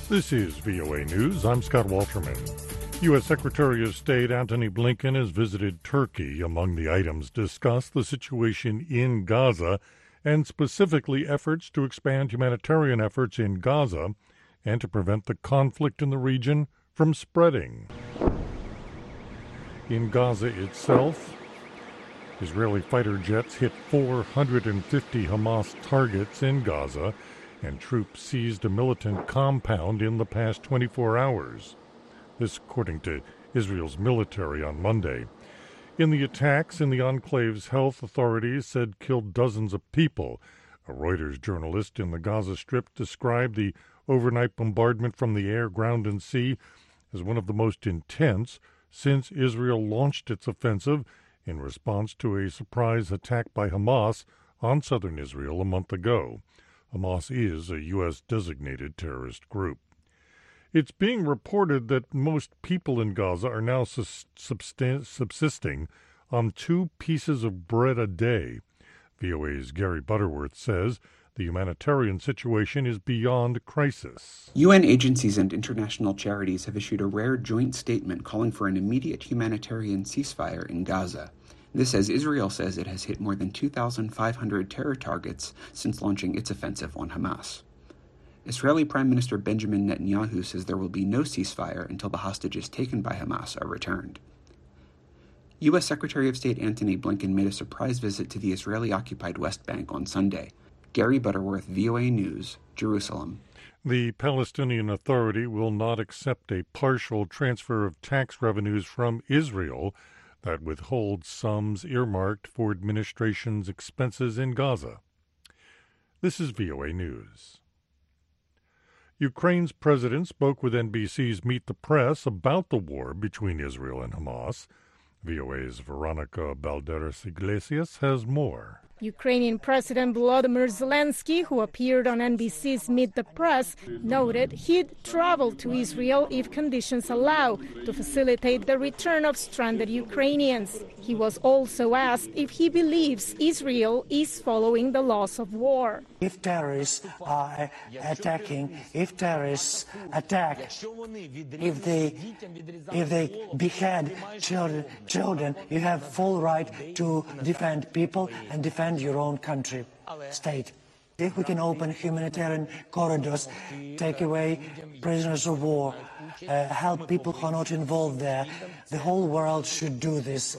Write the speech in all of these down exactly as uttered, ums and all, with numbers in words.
This is V O A News. I'm Scott Walterman. U S. Secretary of State Antony Blinken has visited Turkey. Among the items discussed, the situation in Gaza and specifically efforts to expand humanitarian efforts in Gaza and to prevent the conflict in the region from spreading. In Gaza itself, Israeli fighter jets hit four hundred fifty Hamas targets in Gaza, and troops seized a militant compound in the past twenty-four hours. This according to Israel's military on Monday. In the attacks in the enclave's health authorities said killed dozens of people. A Reuters journalist in the Gaza Strip described the overnight bombardment from the air, ground, and sea as one of the most intense since Israel launched its offensive in response to a surprise attack by Hamas on southern Israel a month ago. Hamas is a U S designated terrorist group. It's being reported that most people in Gaza are now sus- substan- subsisting on two pieces of bread a day. V O A's Gary Butterworth says the humanitarian situation is beyond crisis. U N agencies and international charities have issued a rare joint statement calling for an immediate humanitarian ceasefire in Gaza. This as Israel says it has hit more than two thousand five hundred terror targets since launching its offensive on Hamas. Israeli Prime Minister Benjamin Netanyahu says there will be no ceasefire until the hostages taken by Hamas are returned. U S. Secretary of State Antony Blinken made a surprise visit to the Israeli-occupied West Bank on Sunday. Gary Butterworth, V O A News, Jerusalem. The Palestinian Authority will not accept a partial transfer of tax revenues from Israel that withholds sums earmarked for administration's expenses in Gaza. This is V O A News. Ukraine's president spoke with N B C's Meet the Press about the war between Israel and Hamas. V O A's Veronica Balderas Iglesias has more. Ukrainian President Volodymyr Zelensky, who appeared on N B C's Meet the Press, noted he'd travel to Israel if conditions allow to facilitate the return of stranded Ukrainians. He was also asked if he believes Israel is following the laws of war. If terrorists are attacking, if terrorists attack, if they if they behead children, children, you have full right to defend people and defend your own country, state. If we can open humanitarian corridors, take away prisoners of war, uh, help people who are not involved there, the whole world should do this.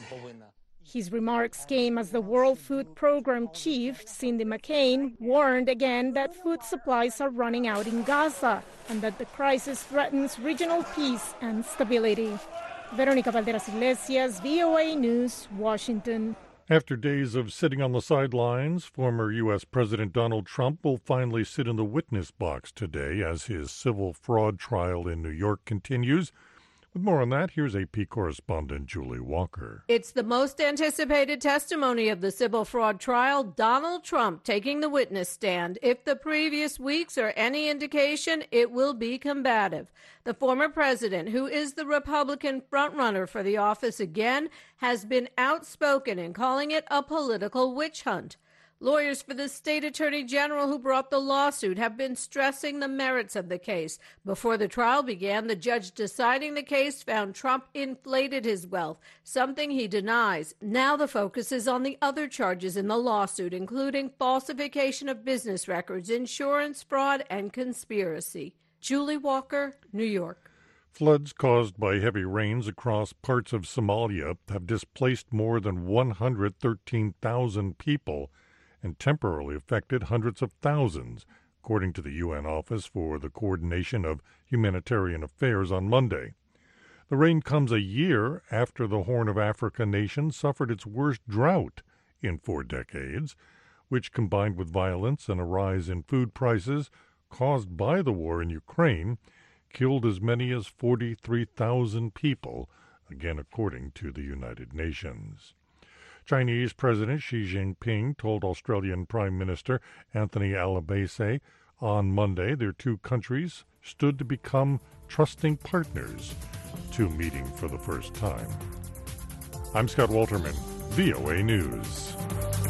His remarks came as the World Food Program chief, Cindy McCain, warned again that food supplies are running out in Gaza and that the crisis threatens regional peace and stability. Veronica Valderas Iglesias, V O A News, Washington. After days of sitting on the sidelines, former U S. President Donald Trump will finally sit in the witness box today as his civil fraud trial in New York continues. With more on that, here's A P correspondent Julie Walker. It's the most anticipated testimony of the civil fraud trial, Donald Trump taking the witness stand. If the previous weeks are any indication, it will be combative. The former president, who is the Republican frontrunner for the office again, has been outspoken in calling it a political witch hunt. Lawyers for the state attorney general who brought the lawsuit have been stressing the merits of the case. Before the trial began, the judge deciding the case found Trump inflated his wealth, something he denies. Now the focus is on the other charges in the lawsuit, including falsification of business records, insurance fraud, and conspiracy. Julie Walker, New York. Floods caused by heavy rains across parts of Somalia have displaced more than one hundred thirteen thousand people and temporarily affected hundreds of thousands, according to the U N Office for the Coordination of Humanitarian Affairs on Monday. The rain comes a year after the Horn of Africa nation suffered its worst drought in four decades, which, combined with violence and a rise in food prices caused by the war in Ukraine, killed as many as forty-three thousand people, again according to the United Nations. Chinese President Xi Jinping told Australian Prime Minister Anthony Albanese on Monday their two countries stood to become trusting partners, two meeting for the first time. I'm Scott Walterman, V O A News.